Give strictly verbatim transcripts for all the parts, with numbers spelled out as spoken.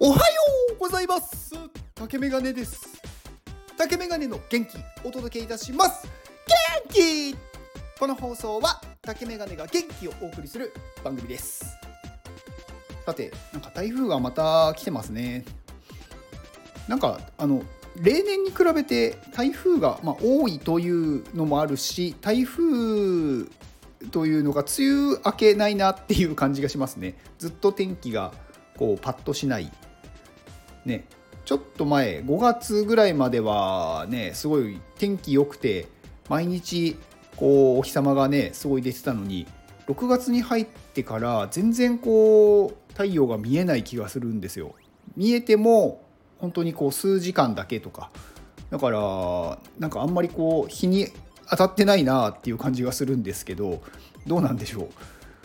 おはようございます。竹メガネです。竹メガネの元気お届けいたします。元気。この放送は竹メガネが元気をお送りする番組です。さて、なんか台風がまた来てますね。なんかあの例年に比べて台風がまあ多いというのもあるし、台風というのが梅雨明けないなっていう感じがしますね。ずっと天気がこうパッとしないね。ちょっと前ごがつぐらいまではね、すごい天気良くて毎日こうお日様がねすごい出てたのに、ろくがつに入ってから全然こう太陽が見えない気がするんですよ。見えても本当にこう数時間だけとか、だからなんかあんまりこう日に当たってないなっていう感じがするんですけど、どうなんでしょう。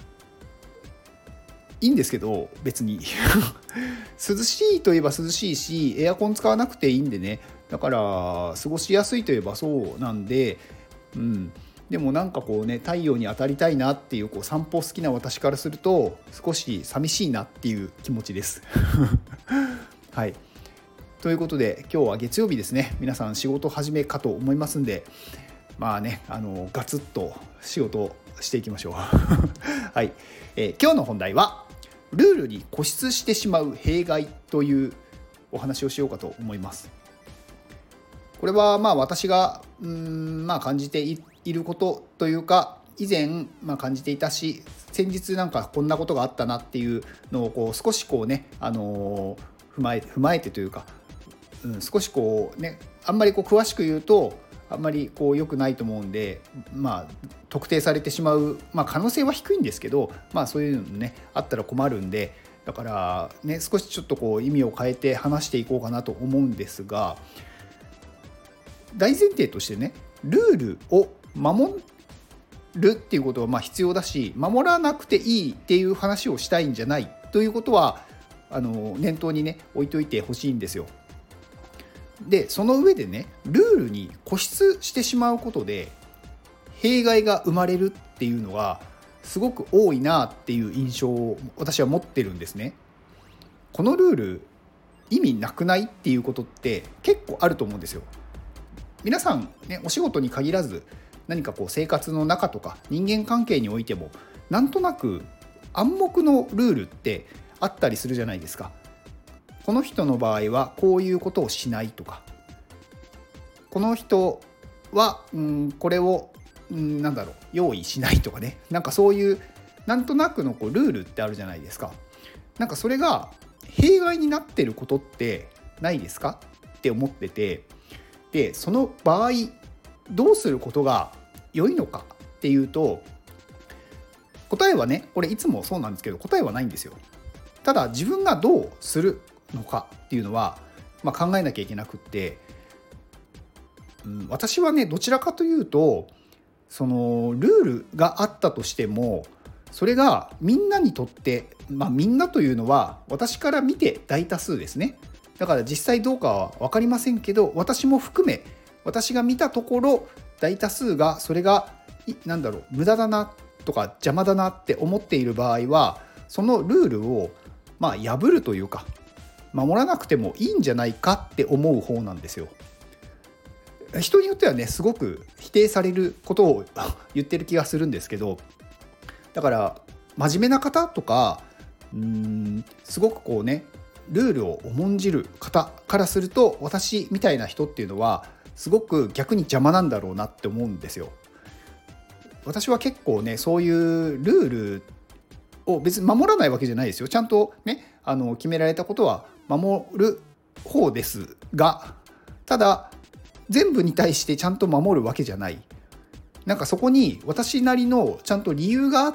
いいんですけど別に涼しいといえば涼しいし、エアコン使わなくていいんでね、だから過ごしやすいといえばそうなんで、うん、でもなんかこうね、太陽に当たりたいなっていう、こう散歩好きな私からすると少し寂しいなっていう気持ちですはい、ということで今日は月曜日ですね。皆さん仕事始めかと思いますんで、まあね、あのガツッと仕事していきましょうはい、えー、今日の本題はルールに固執してしまう弊害というお話をしようかと思います。これはまあ私がうーんまあ感じていることというか、以前まあ感じていたし、先日なんかこんなことがあったなっていうのをこう少しこうね、あのー、踏まえ踏まえてというか、うん、少しこうね、あんまりこう詳しく言うとあんまりこう良くないと思うんで、まあ特定されてしまう、まあ、可能性は低いんですけど、まあそういうのねあったら困るんで、だからね少しちょっとこう意味を変えて話していこうかなと思うんですが、大前提としてね、ルールを守るっていうことはまあ必要だし、守らなくていいっていう話をしたいんじゃないということはあの念頭にね置いといてほしいんですよ。でその上でね、ルールに固執してしまうことで弊害が生まれるっていうのがすごく多いなっていう印象を私は持ってるんですね。このルール意味なくないっていうことって結構あると思うんですよ。皆さんね、お仕事に限らず何かこう生活の中とか人間関係においてもなんとなく暗黙のルールってあったりするじゃないですか。この人の場合はこういうことをしないとか、この人は、うん、これを、うん、なんだろう用意しないとかね、なんかそういうなんとなくのこうルールってあるじゃないですか。なんかそれが弊害になってることってないですかって思ってて、でその場合どうすることが良いのかっていうと、答えはね、これいつもそうなんですけど答えはないんですよ。ただ自分がどうするのかっていうのは、まあ、考えなきゃいけなくって、うん、私はねどちらかというと、そのルールがあったとしてもそれがみんなにとって、まあ、みんなというのは私から見て大多数ですね。だから実際どうかは分かりませんけど、私も含め私が見たところ大多数がそれがなんだろう無駄だなとか邪魔だなって思っている場合は、そのルールをまあ破るというか守らなくてもいいんじゃないかって思う方なんですよ。人によってはねすごく否定されることを言ってる気がするんですけど、だから真面目な方とかうーんすごくこうねルールを重んじる方からすると、私みたいな人っていうのはすごく逆に邪魔なんだろうなって思うんですよ。私は結構ねそういうルールを別に守らないわけじゃないですよ。ちゃんとねあの決められたことは守る方ですが、ただ全部に対してちゃんと守るわけじゃない。なんかそこに私なりのちゃんと理由があって、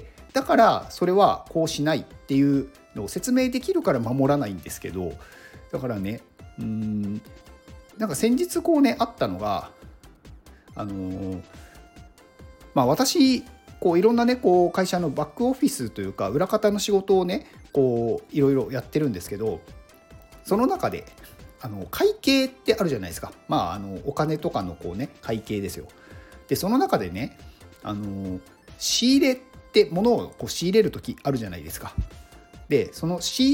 だからそれはこうしないっていうのを説明できるから守らないんですけど、だからねうーんなんか先日こうねあったのが、あのー、まあ私こういろんなねこう会社のバックオフィスというか裏方の仕事をねこういろいろやってるんですけど、その中であの会計ってあるじゃないですか。まああのお金とかのこうね会計ですよ。でその中でねあの仕入れって物をこう仕入れる時あるじゃないですか。でその仕入れ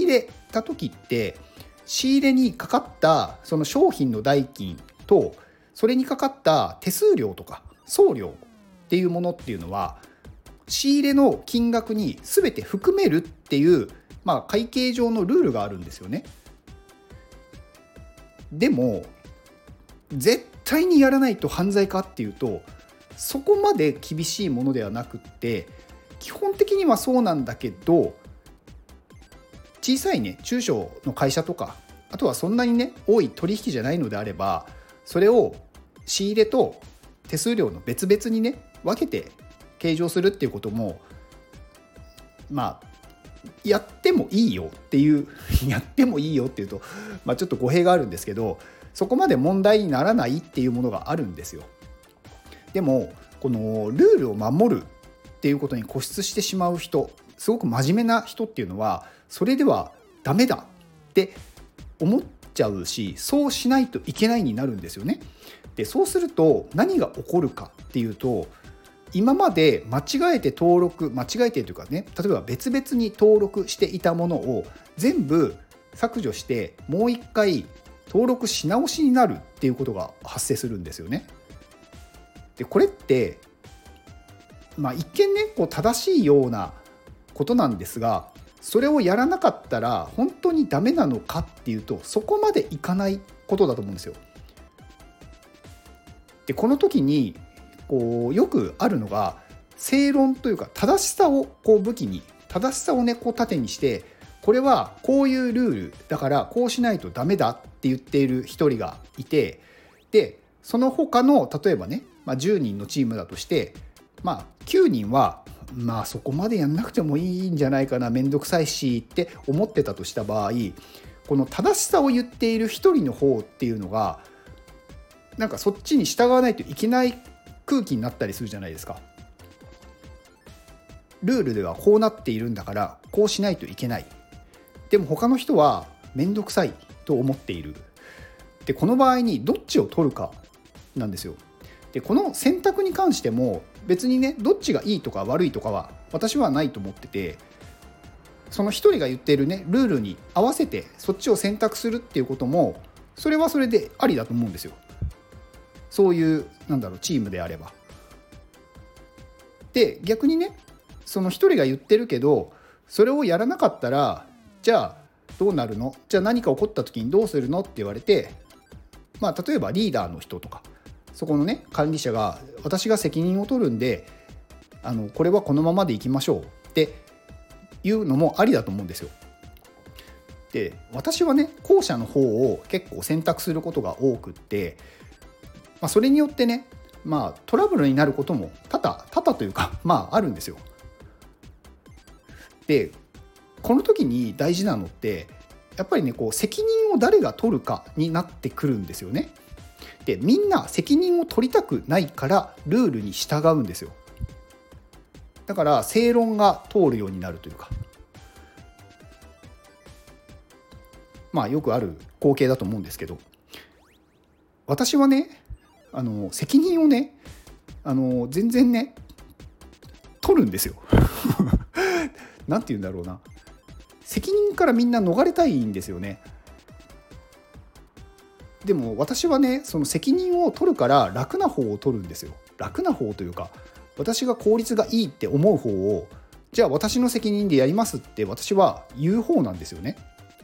た時って仕入れにかかったその商品の代金とそれにかかった手数料とか送料っていうものっていうのは仕入れの金額に全て含めるっていう、まあ、会計上のルールがあるんですよね。でも絶対にやらないと犯罪かっていうとそこまで厳しいものではなくって基本的にはそうなんだけど小さいね中小の会社とかあとはそんなにね多い取引じゃないのであればそれを仕入れと手数料の別々にね分けて計上するっていうこともまあやってもいいよっていうやってもいいよっていうと、まあ、ちょっと語弊があるんですけどそこまで問題にならないっていうものがあるんですよ。でもこのルールを守るっていうことに固執してしまう人すごく真面目な人っていうのはそれではダメだって思っちゃうしそうしないといけないになるんですよね。でそうすると何が起こるかっていうと今まで間違えて登録間違えてというかね例えば別々に登録していたものを全部削除してもう一回登録し直しになるっていうことが発生するんですよね。でこれってまあ一見ねこう正しいようなことなんですがそれをやらなかったら本当にダメなのかっていうとそこまでいかないことだと思うんですよ。でこの時にこうよくあるのが正論というか正しさをこう武器に正しさをねこう盾にしてこれはこういうルールだからこうしないとダメだって言っている一人がいてでその他の例えばね、まあ、じゅうにんのチームだとしてまあきゅうにんはまあそこまでやんなくてもいいんじゃないかなめんどくさいしって思ってたとした場合この正しさを言っている一人の方っていうのがなんかそっちに従わないといけない空気になったりするじゃないですか。ルールではこうなっているんだからこうしないといけない。でも他の人はめんどくさいと思っている。でこの場合にどっちを取るかなんですよ。でこの選択に関しても別にねどっちがいいとか悪いとかは私はないと思っててその一人が言っているねルールに合わせてそっちを選択するっていうこともそれはそれでありだと思うんですよ。そういうなんだろうチームであれば。で逆にねその一人が言ってるけどそれをやらなかったらじゃあどうなるのじゃあ何か起こった時にどうするのって言われてまあ例えばリーダーの人とかそこのね管理者が私が責任を取るんであのこれはこのままでいきましょうっていうのもありだと思うんですよ。で私はね後者の方を結構選択することが多くってまあ、それによってね、まあ、トラブルになることも多々多々というか、まあ、あるんですよ。でこの時に大事なのってやっぱりねこう責任を誰が取るかになってくるんですよね。でみんな責任を取りたくないからルールに従うんですよ。だから正論が通るようになるというかまあよくある光景だと思うんですけど私はねあの責任をねあの全然ね取るんですよなんて言うんだろうな責任からみんな逃れたいんですよね。でも私はねその責任を取るから楽な方を取るんですよ。楽な方というか私が効率がいいって思う方をじゃあ私の責任でやりますって私は言う方なんですよね。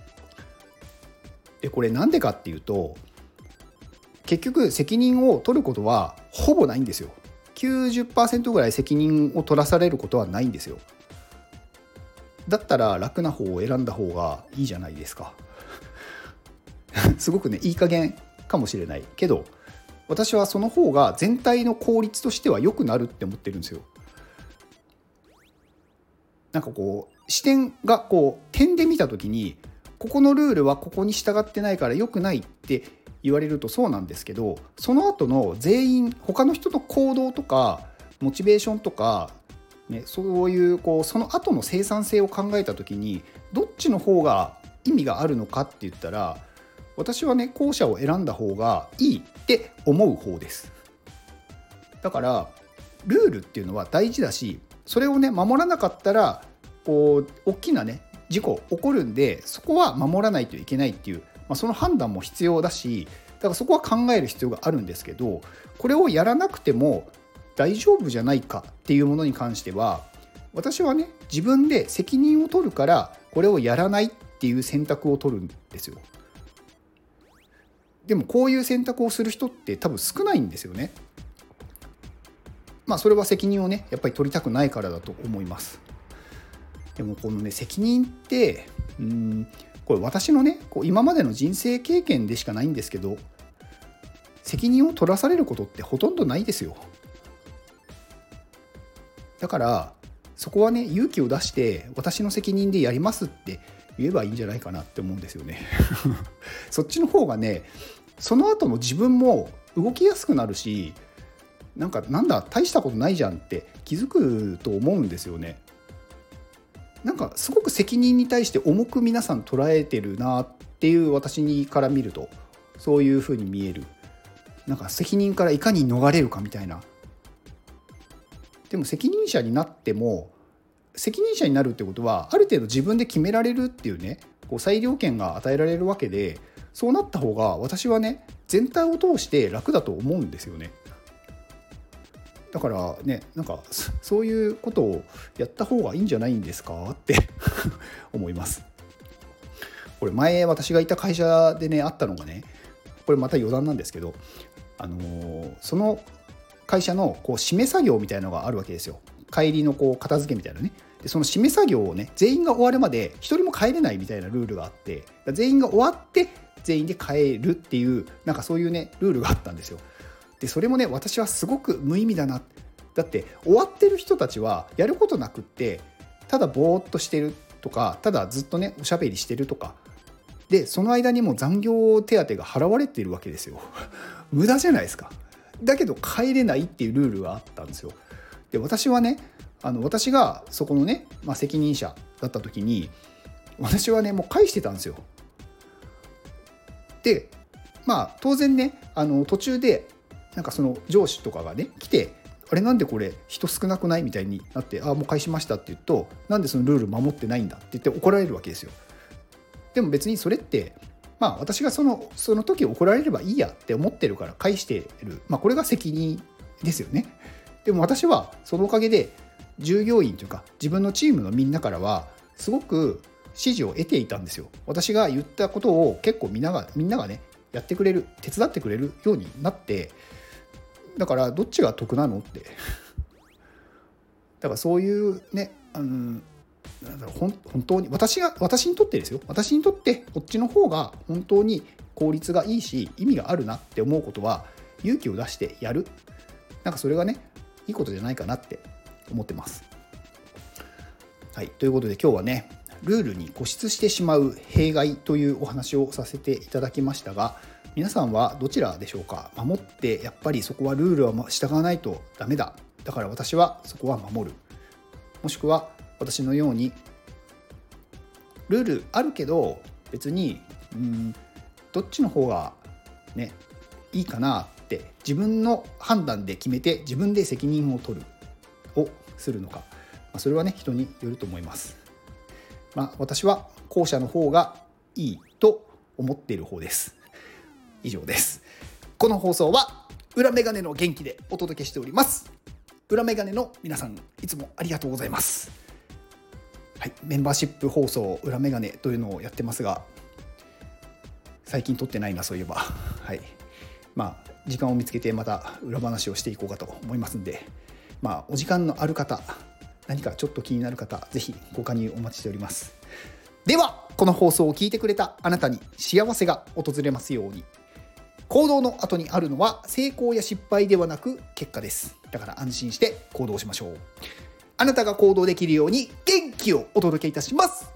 でこれなんでかっていうと結局責任を取ることはほぼないんですよ。きゅうじゅっパーセント ぐらい責任を取らされることはないんですよ。だったら楽な方を選んだ方がいいじゃないですかすごくねいい加減かもしれないけど私はその方が全体の効率としては良くなるって思ってるんですよ。なんかこう視点がこう点で見た時にここのルールはここに従ってないから良くないって言われるとそうなんですけどその後の全員他の人の行動とかモチベーションとか、ね、そういうこうその後の生産性を考えた時にどっちの方が意味があるのかって言ったら私はね後者を選んだ方がいいって思う方です。だからルールっていうのは大事だしそれをね守らなかったらこう大きなね事故起こるんで、そこは守らないといけないっていう、まあ、その判断も必要だし、だからそこは考える必要があるんですけど、これをやらなくても大丈夫じゃないかっていうものに関しては、私はね、自分で責任を取るからこれをやらないっていう選択を取るんですよ。でもこういう選択をする人って多分少ないんですよね。まあそれは責任をねやっぱり取りたくないからだと思います。でもこのね責任ってうーんこれ私のねこう今までの人生経験でしかないんですけど、責任を取らされることってほとんどないですよ。だからそこはね勇気を出して私の責任でやりますって言えばいいんじゃないかなって思うんですよねそっちの方がねその後の自分も動きやすくなるし、なんかなんだ大したことないじゃんって気づくと思うんですよね。なんかすごく責任に対して重く皆さん捉えてるなっていう、私にから見るとそういう風に見える。なんか責任からいかに逃れるかみたいな。でも責任者になっても、責任者になるってことはある程度自分で決められるっていうね、こう裁量権が与えられるわけで、そうなった方が私はね全体を通して楽だと思うんですよね。だからね、なんかそういうことをやった方がいいんじゃないんですかって思います。これ前私がいた会社でねあったのがね、これまた余談なんですけど、あのー、その会社のこう締め作業みたいなのがあるわけですよ。帰りのこう片付けみたいなね。でその締め作業をね全員が終わるまで一人も帰れないみたいなルールがあって、全員が終わって全員で帰るっていう、なんかそういうねルールがあったんですよ。でそれもね私はすごく無意味だな。だって終わってる人たちはやることなくってただぼーっとしてるとか、ただずっとねおしゃべりしてるとかで、その間にも残業手当が払われているわけですよ無駄じゃないですか。だけど帰れないっていうルールがあったんですよ。で私はねあの私がそこのね、まあ、責任者だった時に私はねもう返してたんですよ。でまあ当然ねあの途中でなんかその上司とかがね来て、あれなんでこれ人少なくないみたいになって、ああもう返しましたって言うと、なんでそのルール守ってないんだって言って怒られるわけですよ。でも別にそれってまあ私がそのその時怒られればいいやって思ってるから返してる、まあこれが責任ですよね。でも私はそのおかげで従業員というか自分のチームのみんなからはすごく支持を得ていたんですよ。私が言ったことを結構みんながみんながねやってくれる、手伝ってくれるようになって、だからどっちが得なのってだからそういうね、あのなんだろう、ほん本当に私が私にとってですよ、私にとってこっちの方が本当に効率がいいし意味があるなって思うことは勇気を出してやる、なんかそれがねいいことじゃないかなって思ってます。はい、ということで今日はねルールに固執してしまう弊害というお話をさせていただきましたが、皆さんはどちらでしょうか。守ってやっぱりそこはルールは従わないとダメだ、だから私はそこは守る、もしくは私のようにルールあるけど別にうんどっちの方がねいいかなって自分の判断で決めて自分で責任を取るをするのか、それはね人によると思います。まあ、私は後者の方がいいと思っている方です。以上です。この放送は裏メガネの元気でお届けしております。裏メガネの皆さんいつもありがとうございます。はい、メンバーシップ放送裏メガネというのをやってますが、最近撮ってないなそういえば。はい、まあ時間を見つけてまた裏話をしていこうかと思いますんで、まあお時間のある方、何かちょっと気になる方、ぜひご加入お待ちしております。ではこの放送を聞いてくれたあなたに幸せが訪れますように。行動の後にあるのは成功や失敗ではなく結果です。だから安心して行動しましょう。あなたが行動できるように元気をお届けいたします。